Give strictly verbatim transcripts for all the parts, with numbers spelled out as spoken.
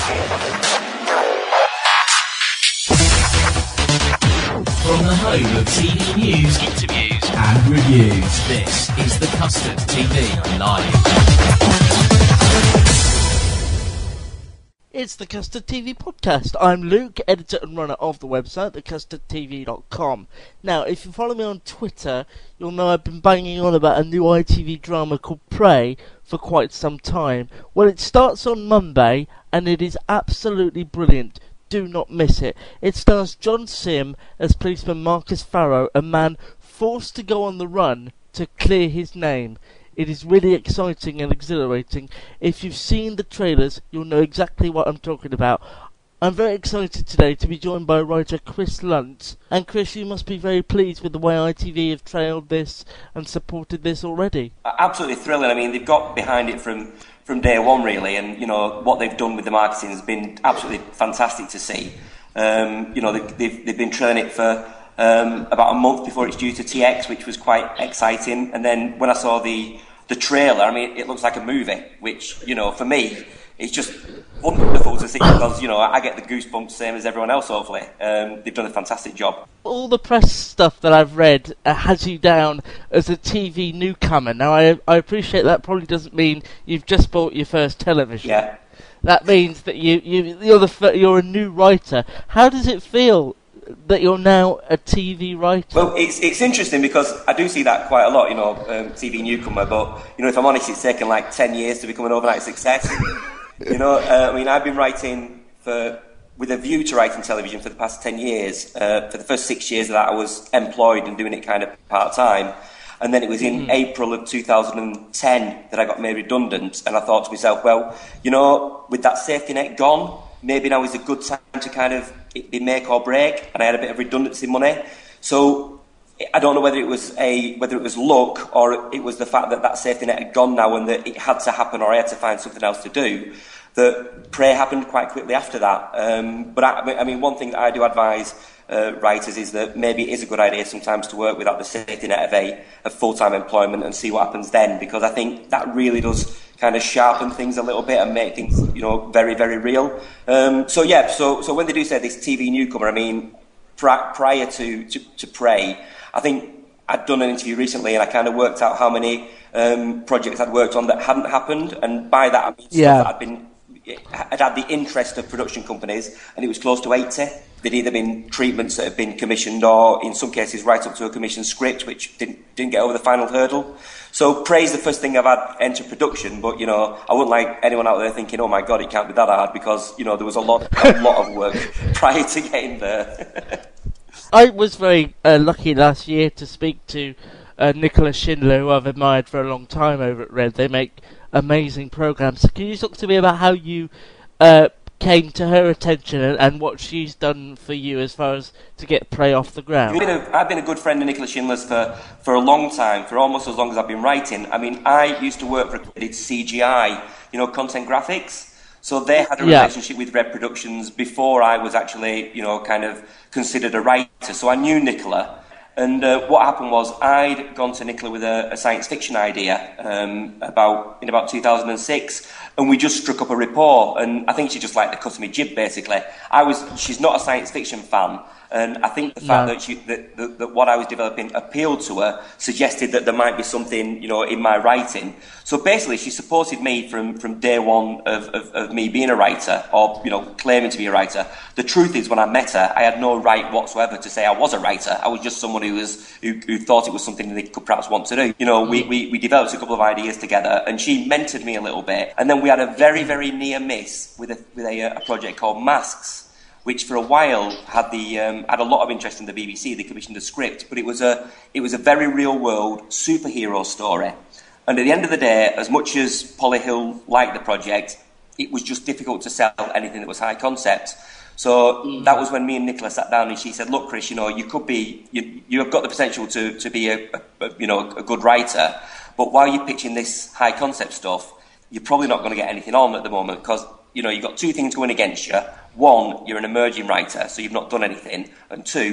From the home of T V news, interviews and reviews, this is the Custard T V Live. It's the Custard T V podcast. I'm Luke, editor and runner of the website, the custard t v dot com. Now, if you follow me on Twitter, you'll know I've been banging on about a new I T V drama called Prey for quite some time. Well, it starts on Monday, and it is absolutely brilliant. Do not miss it. It stars John Sim as policeman Marcus Farrow, a man forced to go on the run to clear his name. It is really exciting and exhilarating. If you've seen the trailers, you'll know exactly what I'm talking about. I'm very excited today to be joined by writer Chris Lunt. And Chris, you must be very pleased with the way I T V have trailed this and supported this already. Absolutely thrilling. I mean, they've got behind it from, from day one, really, and, you know, what they've done with the marketing has been absolutely fantastic to see. Um, you know, they've, they've, they've been trailing it for um, about a month before it's due to T X, which was quite exciting. And then when I saw the the trailer, I mean, it looks like a movie, which, you know, for me, it's just wonderful to see because, you know, I get the goosebumps same as everyone else, hopefully. Um, they've done a fantastic job. All the press stuff that I've read uh, has you down as a T V newcomer. Now, I, I appreciate that probably doesn't mean you've just bought your first television. Yeah. That means that you, you, you're, the, you're a new writer. How does it feel that you're now a T V writer? Well, it's it's interesting because I do see that quite a lot, you know, um, T V newcomer, but, you know, if I'm honest, it's taken like ten years to become an overnight success. you know, uh, I mean, I've been writing for, with a view to writing television for the past ten years. Uh, for the first six years of that, I was employed and doing it kind of part-time. And then it was in mm. April of two thousand ten that I got made redundant, and I thought to myself, well, you know, with that safety net gone, maybe now is a good time to kind of be make or break, and I had a bit of redundancy money. So I don't know whether it was a whether it was luck or it was the fact that that safety net had gone now and that it had to happen or I had to find something else to do. That Prey happened quite quickly after that. Um, but I, I mean, one thing that I do advise uh, writers is that maybe it is a good idea sometimes to work without the safety net of a of full-time employment and see what happens then, because I think that really does kind of sharpen things a little bit and make things, you know, very, very real. Um, so yeah, so so when they do say this T V newcomer, I mean, pri- prior to, to, to Prey, I think I'd done an interview recently and I kind of worked out how many um, projects I'd worked on that hadn't happened, and by that I mean stuff yeah. that I'd been, I'd had the interest of production companies, and it was close to eighty. There'd either been treatments that had been commissioned or, in some cases, right up to a commissioned script, which didn't didn't get over the final hurdle. So Prey's the first thing I've had enter production, but, you know, I wouldn't like anyone out there thinking, oh my God, it can't be that hard, because, you know, there was a lot, a lot of work prior to getting there. I was very uh, lucky last year to speak to uh, Nicola Schindler, who I've admired for a long time over at Red. They make amazing programmes. So can you talk to me about how you uh, came to her attention and, and what she's done for you as far as to get Prey off the ground? I've been a, I've been a good friend of Nicola Schindler's for, for a long time, for almost as long as I've been writing. I mean, I used to work for a did C G I, you know, content graphics. So they had a yeah. relationship with Red Productions before I was actually, you know, kind of considered a writer. So I knew Nicola. And uh, what happened was I'd gone to Nicola with a, a science fiction idea um, about in about two thousand six, and we just struck up a rapport. And I think she just liked the cut of my jib, basically. I was, she's not a science fiction fan, and I think the fact no. that, she, that, that that what I was developing appealed to her suggested that there might be something, you know, in my writing. So basically, she supported me from, from day one of, of, of me being a writer, or, you know, claiming to be a writer. The truth is, when I met her, I had no right whatsoever to say I was a writer. I was just someone who was who, who thought it was something that they could perhaps want to do. You know, we, we, we developed a couple of ideas together, and she mentored me a little bit. And then we had a very, very near miss with a with a, a project called Masks, which for a while had the um, had a lot of interest in the B B C. They commissioned a script, but it was a it was a very real world superhero story. And at the end of the day, as much as Polly Hill liked the project, it was just difficult to sell anything that was high concept. So mm. that was when me and Nicola sat down, and she said, "Look, Chris, you know, you could be, you, you have got the potential to to be a, a you know a good writer, but while you're pitching this high concept stuff, you're probably not going to get anything on at the moment because you know you've got two things going against you. One, you're an emerging writer, so you've not done anything, and two,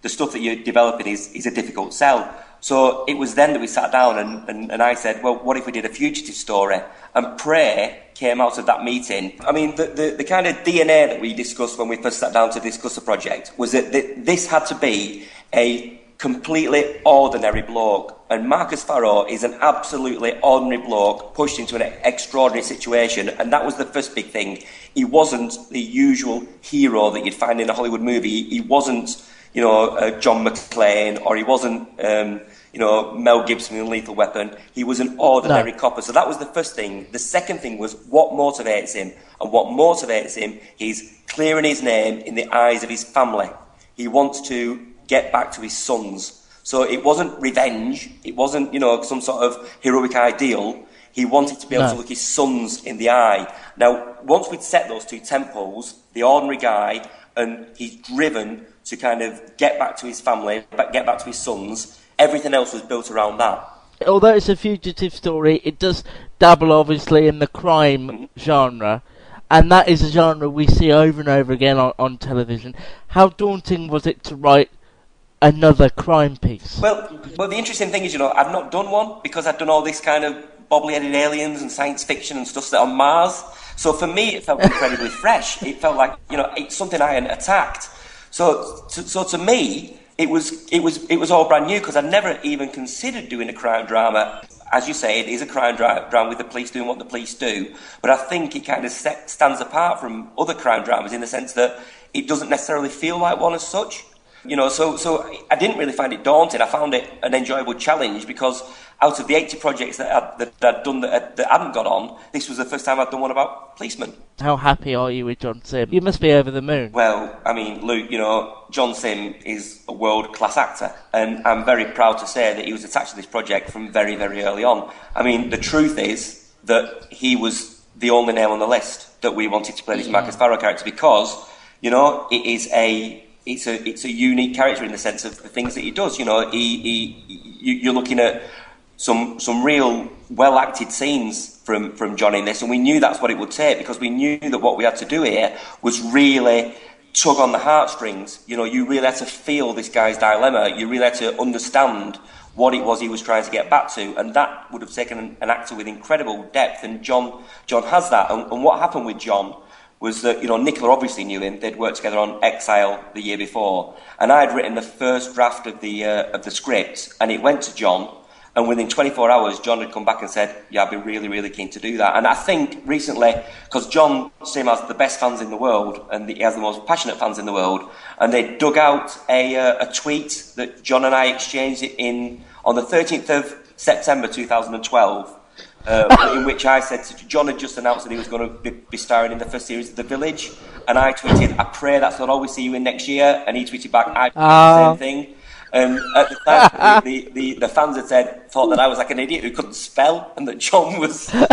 the stuff that you're developing is, is a difficult sell. So it was then that we sat down and, and, and I said, well, what if we did a fugitive story? And Prey came out of that meeting. I mean, the, the, the kind of D N A that we discussed when we first sat down to discuss the project was that th- this had to be a completely ordinary bloke. And Marcus Farrow is an absolutely ordinary bloke pushed into an extraordinary situation. And that was the first big thing. He wasn't the usual hero that you'd find in a Hollywood movie. He wasn't, you know, uh, John McClane, or he wasn't, um, you know, Mel Gibson in Lethal Weapon. He was an ordinary no. copper. So that was the first thing. The second thing was what motivates him. And what motivates him is clearing his name in the eyes of his family. He wants to get back to his sons. So it wasn't revenge. It wasn't, you know, some sort of heroic ideal. He wanted to be able no. to look his sons in the eye. Now, once we'd set those two temples, the ordinary guy, and he's driven to kind of get back to his family, get back to his sons, everything else was built around that. Although it's a fugitive story, it does dabble obviously in the crime mm-hmm. genre, and that is a genre we see over and over again on, on television. How daunting was it to write another crime piece? Well, well, the interesting thing is, you know, I've not done one because I've done all this kind of bobbly-headed aliens and science fiction and stuff that on Mars. So for me, it felt incredibly fresh. It felt like, you know, it's something I hadn't attacked. So, to, so to me, it was it was it was all brand new because I'd never even considered doing a crime drama. As you say, it is a crime dra- drama with the police doing what the police do. But I think it kind of set, stands apart from other crime dramas in the sense that it doesn't necessarily feel like one as such. You know, so so I didn't really find it daunting. I found it an enjoyable challenge because out of the eighty projects that I'd, that I'd done that, that hadn't got on, this was the first time I'd done one about policemen. How happy are you with John Simm? You must be over the moon. Well, I mean, Luke, you know, John Simm is a world-class actor, and I'm very proud to say that he was attached to this project from very, very early on. I mean, the truth is that he was the only name on the list that we wanted to play this Marcus Farrow character because, you know, it is a... It's a it's a unique character in the sense of the things that he does. You know, he, he you're looking at some some real well acted scenes from from John in this, and we knew that's what it would take because we knew that what we had to do here was really tug on the heartstrings. You know, you really had to feel this guy's dilemma. You really had to understand what it was he was trying to get back to, and that would have taken an actor with incredible depth. And John John has that. And, and what happened with John was that, you know, Nicola obviously knew him. They'd worked together on Exile the year before. And I had written the first draft of the uh, of the script, and it went to John. And within twenty-four hours, John had come back and said, yeah, I'd be really, really keen to do that. And I think recently, because John Simm has the best fans in the world, and he has the most passionate fans in the world, and they dug out a, uh, a tweet that John and I exchanged it in on the thirteenth of September two thousand twelve. Uh, in which I said to John had just announced that he was going to be, be starring in the first series of The Village, and I tweeted, I pray that's not all we see you in next year, and he tweeted back, I did uh. the same thing. And at the time, the, the, the fans had said, thought that I was like an idiot who couldn't spell, and that John was... But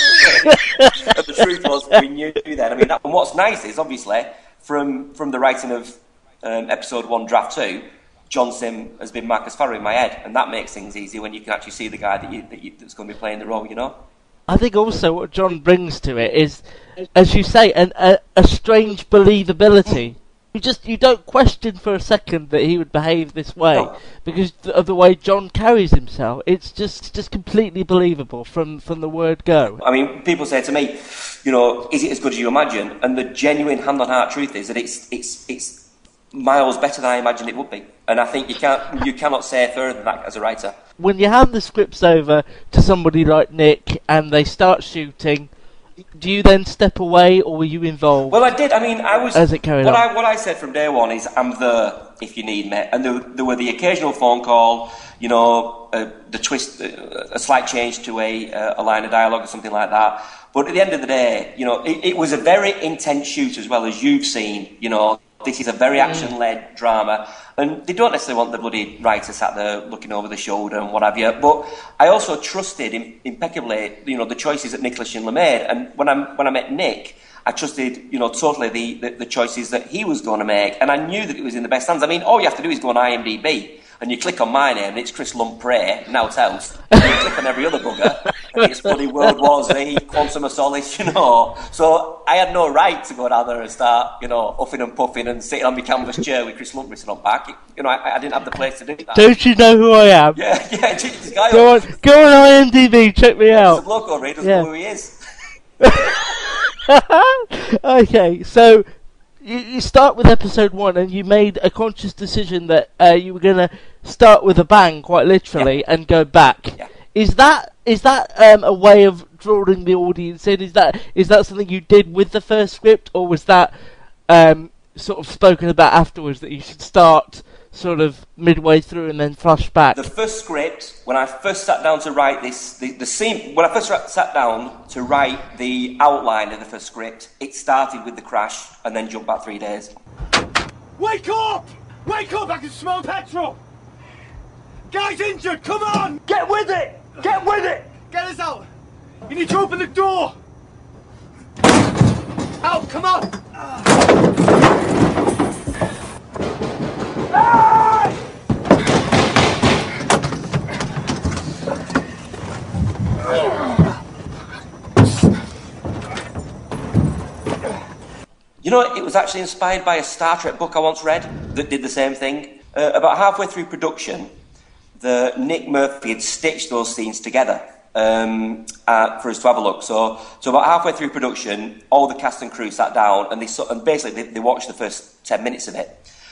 the truth was, we knew then. I mean, that, and what's nice is, obviously, from, from the writing of um, episode one, draft two, John Simm has been Marcus Farrow in my head, and that makes things easy when you can actually see the guy that you, that you, that's going to be playing the role, you know? I think also what John brings to it is, as you say, an, a, a strange believability. You just you don't question for a second that he would behave this way No. because of the way John carries himself. It's just just completely believable from, from the word go. I mean, people say to me, you know, is it as good as you imagine? And the genuine hand-on-heart truth is that it's it's it's miles better than I imagined it would be. And I think you can't you cannot say further than that as a writer. When you hand the scripts over to somebody like Nick and they start shooting, do you then step away, or were you involved? Well, I did. I mean, I was. As it carried what on. I what I said from day one is, I'm there if you need me. And there, there were the occasional phone call, you know, uh, the twist, uh, a slight change to a uh, a line of dialogue or something like that. But at the end of the day, you know, it, it was a very intense shoot as well, as you've seen. You know, this is a very action-led drama. And they don't necessarily want the bloody writer sat there looking over the shoulder and what have you. But I also trusted im- impeccably, you know, the choices that Nicholas Schindler made. And when I when I met Nick, I trusted, you know, totally the, the, the choices that he was going to make. And I knew that it was in the best hands. I mean, all you have to do is go on IMDb and you click on my name and it's Chris Lumprey, now else. And you click on every other bugger it's bloody World War Z, Quantum of Solace, you know. So I had no right to go down there and start, you know, huffing and puffing and sitting on my canvas chair with Chris Lumpkin on back. You know, I, I didn't have the place to do that. Don't you know who I am? Yeah, yeah. This guy go on, go on I M D B, check me out. There's a bloke over here, doesn't yeah. know who he is. Okay, so you, you start with episode one, and you made a conscious decision that uh, you were going to start with a bang, quite literally, yeah. and go back. Yeah. Is that is that um, a way of drawing the audience in? Is that is that something you did with the first script, or was that um, sort of spoken about afterwards, that you should start sort of midway through and then flash back? The first script, when I first sat down to write this, the, the scene, when I first sat down to write the outline of the first script, it started with the crash and then jumped back three days. Wake up! Wake up! I can smell petrol! Guy's injured! Come on! Get with it! Get with it! Get us out! You need to open the door! Out! Come on! Ah! You know, it was actually inspired by a Star Trek book I once read that did the same thing. Uh, about halfway through production, the Nick Murphy had stitched those scenes together um, uh, for us to have a look. So, so about halfway through production, all the cast and crew sat down and they so, and basically they, they watched the first ten minutes of it.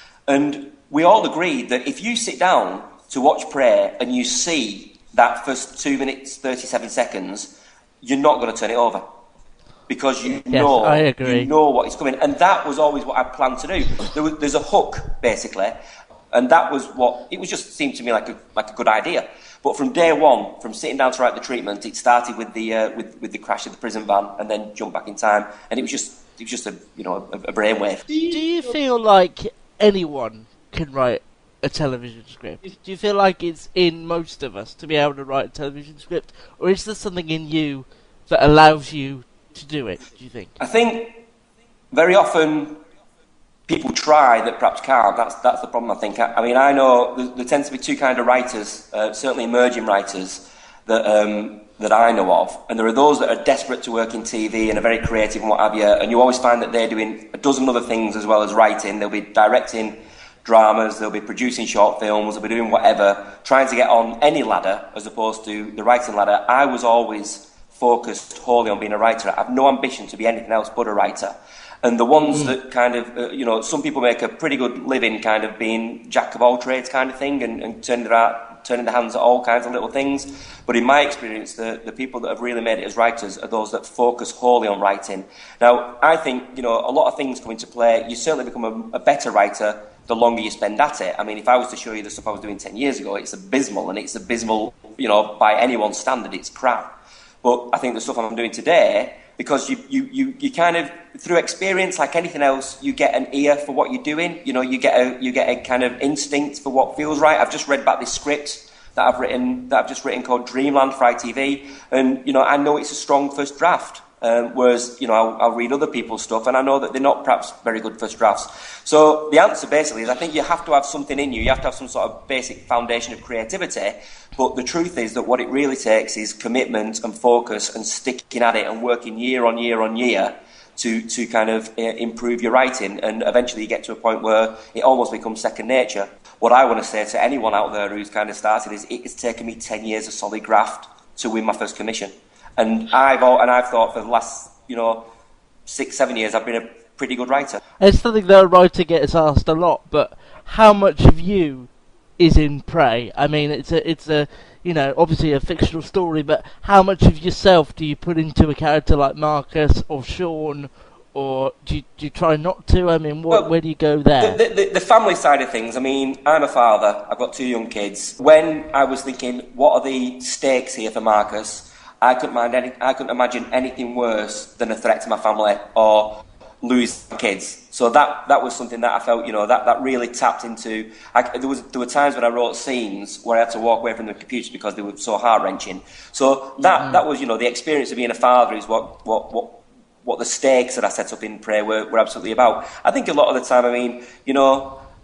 And we all agreed that if you sit down to watch Prey and you see that first two minutes, thirty-seven seconds, you're not going to turn it over. Because you yes, know, I agree. you know what is coming. And that was always what I planned to do. There was, there's a hook, basically. And that was what, it was just seemed to me like a, like a good idea. But from day one, from sitting down to write the treatment, it started with the, uh, with, with the crash of the prison van and then jumped back in time. And it was just, it was just a, you know, a, a brainwave. Do you, do you feel like anyone can write a television script? Do you feel like it's in most of us to be able to write a television script? Or is there something in you that allows you to do it, do you think? I think very often people try that perhaps can't. That's that's the problem, I think. I, I mean, I know there, there tends to be two kind of writers, uh, certainly emerging writers, that um, that I know of. And there are those that are desperate to work in T V and are very creative and what have you. And you always find that they're doing a dozen other things as well as writing. They'll be directing dramas, they'll be producing short films, they'll be doing whatever, trying to get on any ladder as opposed to the writing ladder. I was always focused wholly on being a writer. I have no ambition to be anything else but a writer. And the ones mm. that kind of, uh, you know, some people make a pretty good living kind of being jack of all trades kind of thing and, and turning, their, turning their hands at all kinds of little things. But in my experience, the, the people that have really made it as writers are those that focus wholly on writing. Now, I think, you know, a lot of things come into play. You certainly become a, a better writer the longer you spend at it. I mean, if I was to show you the stuff I was doing ten years ago, it's abysmal, and it's abysmal, you know, by anyone's standard, it's crap. But I think the stuff I'm doing today, because you, you, you, you kind of, through experience, like anything else, you get an ear for what you're doing. You know, you get a you get a kind of instinct for what feels right. I've just read back this script that I've written that I've just written called Dreamland for I T V, and you know, I know it's a strong first draft. Um, whereas, you know, I'll, I'll read other people's stuff, and I know that they're not perhaps very good first drafts. So the answer basically is, I think you have to have something in you. You have to have some sort of basic foundation of creativity. But the truth is that what it really takes is commitment and focus and sticking at it and working year on year on year to to kind of uh, improve your writing. And eventually you get to a point where it almost becomes second nature. What I want to say to anyone out there who's kind of started is, it's taken me ten years of solid graft to win my first commission. And I've all, and I've thought for the last, you know, six, seven years, I've been a pretty good writer. It's something that a writer gets asked a lot, but how much of you is in Prey? I mean, it's a, it's a, you know, obviously a fictional story, but how much of yourself do you put into a character like Marcus or Sean, or do you, do you try not to? I mean, what, well, where do you go there? The, the, the family side of things, I mean, I'm a father, I've got two young kids. When I was thinking, what are the stakes here for Marcus, I couldn't mind any, I couldn't imagine anything worse than a threat to my family or lose my kids. So that that was something that I felt, you know, that, that really tapped into. I, there was there were times when I wrote scenes where I had to walk away from the computer because they were so heart wrenching. So that mm-hmm. that was, you know, the experience of being a father is what what what. what the stakes that I set up in Prey were, were absolutely about. I think a lot of the time, I mean, you know,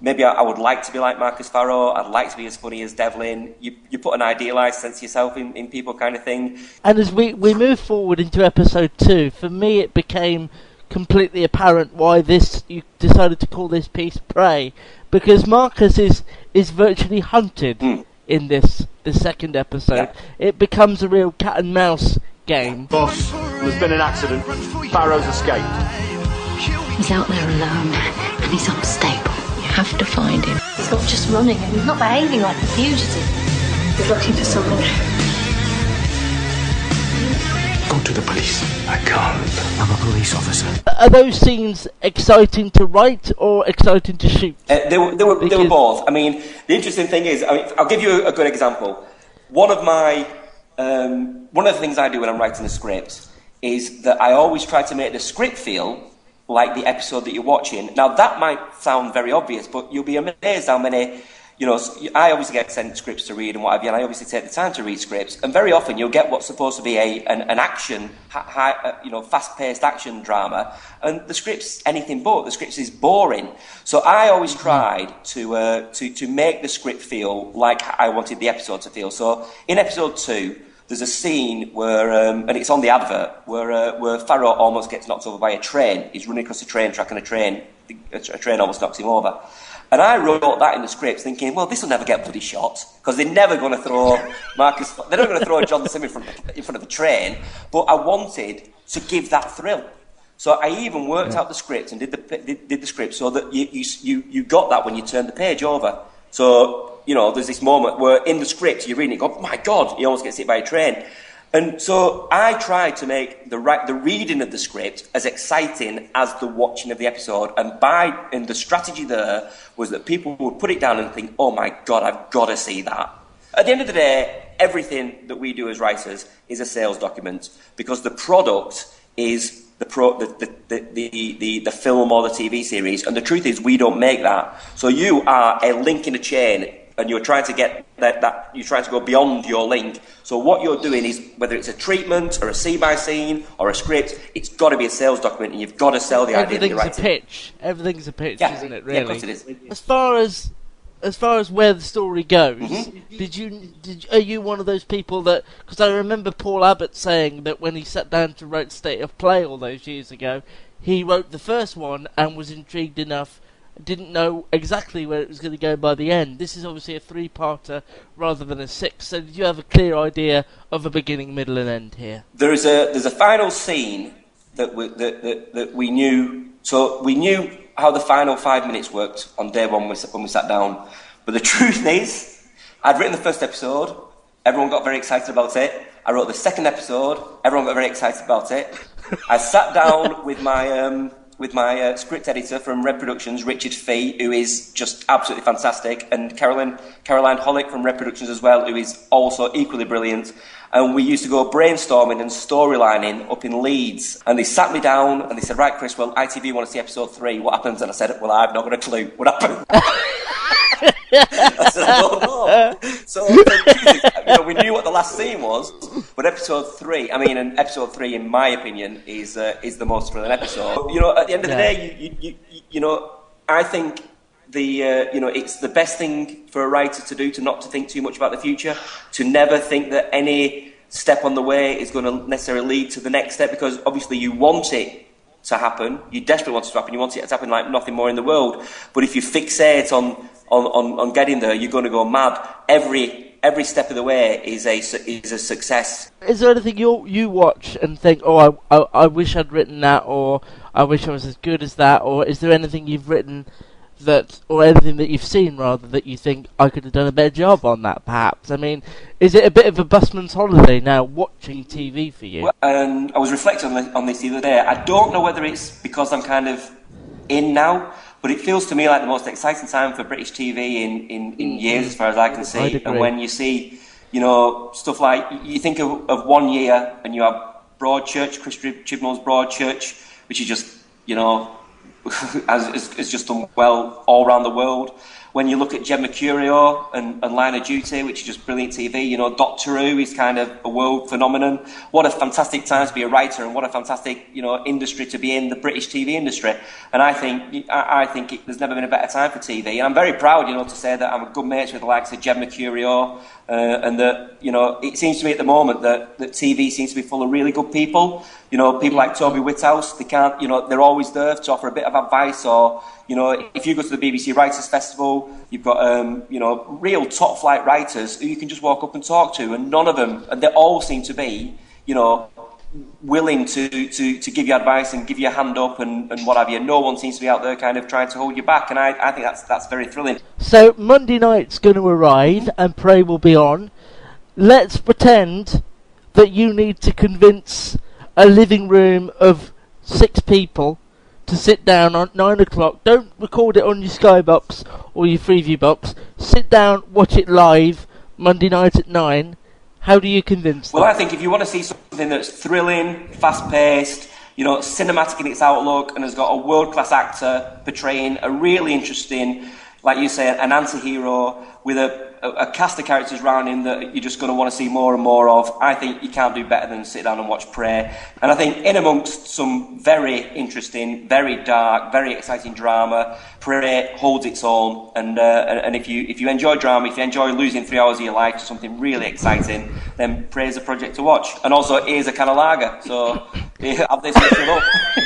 maybe I, I would like to be like Marcus Farrow. I'd like to be as funny as Devlin. You you put an idealised sense of yourself in, in people, kind of thing. And as we we move forward into episode two, for me it became completely apparent why this you decided to call this piece Prey, because Marcus is is virtually hunted mm. in this the second episode. Yeah. It becomes a real cat and mouse game. Boss, there's been an accident. Farrow's escaped. He's out there alone, and he's unstable. You have to find him. He's not just running, and he's not behaving like a fugitive. He's looking for someone. Go to the police. I can't. I'm a police officer. Are those scenes exciting to write or exciting to shoot? Uh, they, were, they, were, they were both. I mean, the interesting thing is, I mean, I'll give you a, a good example. One of my, um, one of the things I do when I'm writing a script is that I always try to make the script feel like the episode that you're watching. Now, that might sound very obvious, but you'll be amazed how many, you know, I obviously get sent scripts to read and what have you, and I obviously take the time to read scripts, and very often you'll get what's supposed to be a an, an action, high, uh, you know, fast-paced action drama, and the script's anything but. The script is boring. So I always tried to uh, to to make the script feel like I wanted the episode to feel. So in episode two, there's a scene where, um, and it's on the advert, where uh, where Farrow almost gets knocked over by a train. He's running across a train track and a train, a, a train almost knocks him over. And I wrote that in the script thinking, well, this will never get bloody shot, because they're never going to throw Marcus, they're never going to throw John Sim in front, of, in front of the train, but I wanted to give that thrill. So I even worked yeah. out the script and did the did, did the script so that you, you you got that when you turned the page over. So, you know, there's this moment where in the script you're reading it, go, oh my God, he almost gets hit by a train. And so I tried to make the right, the reading of the script as exciting as the watching of the episode. And by and the strategy there was that people would put it down and think, oh my God, I've got to see that. At the end of the day, everything that we do as writers is a sales document, because the product is the, pro, the, the, the, the, the, the film or the T V series. And the truth is, we don't make that. So you are a link in a chain, and you're trying to get that, that you're trying to go beyond your link. So what you're doing is, whether it's a treatment or a scene by scene or a script, it's got to be a sales document, and you've got to sell the idea that you're writing. Everything's a pitch. Everything's a pitch, yeah. isn't it? Really. Yeah, of course it is. As far as as far as where the story goes, mm-hmm. did you did are you one of those people that? Because I remember Paul Abbott saying that when he sat down to write State of Play all those years ago, he wrote the first one and was intrigued enough. Didn't know exactly where it was going to go by the end. This is obviously a three-parter rather than a six. So did you have a clear idea of a beginning, middle, and end here? There is a there's a final scene that we, that, that that we knew. So we knew how the final five minutes worked on day one when we sat down. But the truth is, I'd written the first episode. Everyone got very excited about it. I wrote the second episode. Everyone got very excited about it. I sat down with my. Um, with my uh, script editor from Red Productions, Richard Fee, who is just absolutely fantastic, and Caroline, Caroline Hollick from Red Productions as well, who is also equally brilliant. And we used to go brainstorming and storylining up in Leeds. And they sat me down and they said, right, Chris, well, I T V want to see episode three. What happens? And I said, well, I've not got a clue. What happened? I said, I don't know. So, you know, we knew what the last scene was, but episode three, I mean, and episode three, in my opinion, is uh, is the most thrilling episode. You know, at the end of the yeah. day, you, you, you, you know, I think the, uh, you know, it's the best thing for a writer to do to not to think too much about the future, to never think that any step on the way is going to necessarily lead to the next step, because obviously you want it to happen, you desperately want it to happen, you want it to happen like nothing more in the world, but if you fixate on On, on, on getting there, you're going to go mad. Every every step of the way is a is a success. Is there anything you you watch and think, oh, I, I I wish I'd written that, or I wish I was as good as that, or is there anything you've written that, or anything that you've seen rather, that you think I could have done a better job on that? Perhaps. I mean, is it a bit of a busman's holiday now watching T V for you? Well, and I was reflecting on, on this the other day. I don't know whether it's because I'm kind of in now. But it feels to me like the most exciting time for British T V in, in, in years, as far as I can see. And when you see, you know, stuff like, you think of, of one year and you have Broadchurch, Chris Chibnall's Broadchurch, which is just, you know, has, has just done well all around the world. when you look at Jed Mercurio and, and Line of Duty, which is just brilliant T V, you know, Doctor Who is kind of a world phenomenon. What a fantastic time to be a writer, and what a fantastic, you know, industry to be in, the British T V industry. And I think I, I think it, there's never been a better time for T V. And I'm very proud, you know, to say that I'm a good mate with the likes of Jed Mercurio, uh, and that, you know, it seems to me at the moment that, that T V seems to be full of really good people. You know, people like Toby Whithouse, they can't, you know, they're always there to offer a bit of advice. Or, you know, if you go to the B B C Writers' Festival, you've got, um, you know, real top-flight writers who you can just walk up and talk to, and none of them, and they all seem to be, you know, willing to, to, to give you advice and give you a hand up and, and what have you. No one seems to be out there kind of trying to hold you back, and I, I think that's that's very thrilling. So Monday night's going to arrive and Prey will be on. Let's pretend that you need to convince a living room of six people to sit down on nine o'clock. Don't record it on your Skybox or your Freeview box. Sit down, watch it live Monday night at nine. How do you convince them? Well, I think if you want to see something that's thrilling, fast-paced, you know, cinematic in its outlook, and has got a world-class actor portraying a really interesting, like you say, an anti-hero with a, a, a cast of characters around him that you're just going to want to see more and more of, I think you can't do better than sit down and watch Prey. And I think in amongst some very interesting, very dark, very exciting drama, Prey holds its own. And uh, and if you if you enjoy drama, if you enjoy losing three hours of your life to something really exciting, then Prey is a project to watch. And also, it is a can of lager, so have this mixed up.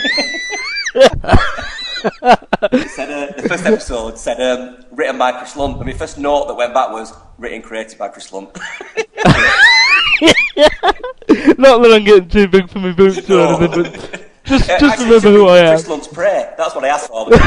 It said, uh, the first episode said um, written by Chris Lunt, and my first note that went back was written created by Chris Lunt. Not that I'm getting too big for my boots or No. anything, but just, Uh, just actually, remember who I am. Chris Lunt's Prey. That's what I asked for.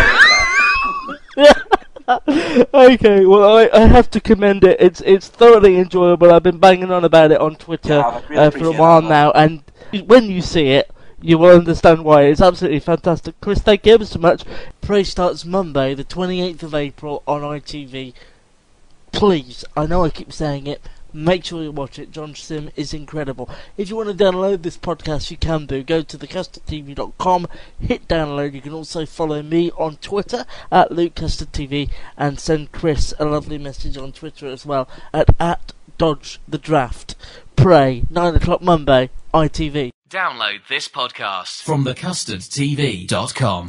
Okay, well, I, I have to commend it. It's it's thoroughly enjoyable. I've been banging on about it on Twitter Yeah, I really uh, for a appreciate while that. now, and when you see it, you will understand why. It's absolutely fantastic. Chris, thank you ever so much. Prey starts Monday, the twenty-eighth of April on I T V. Please, I know I keep saying it, make sure you watch it. John Sim is incredible. If you want to download this podcast, you can do. Go to the custard T V dot com, hit download. You can also follow me on Twitter at Luke Custard T V, and send Chris a lovely message on Twitter as well at, at Dodge the Draft. Prey, nine o'clock Monday, I T V. Download this podcast from the custard T V dot com.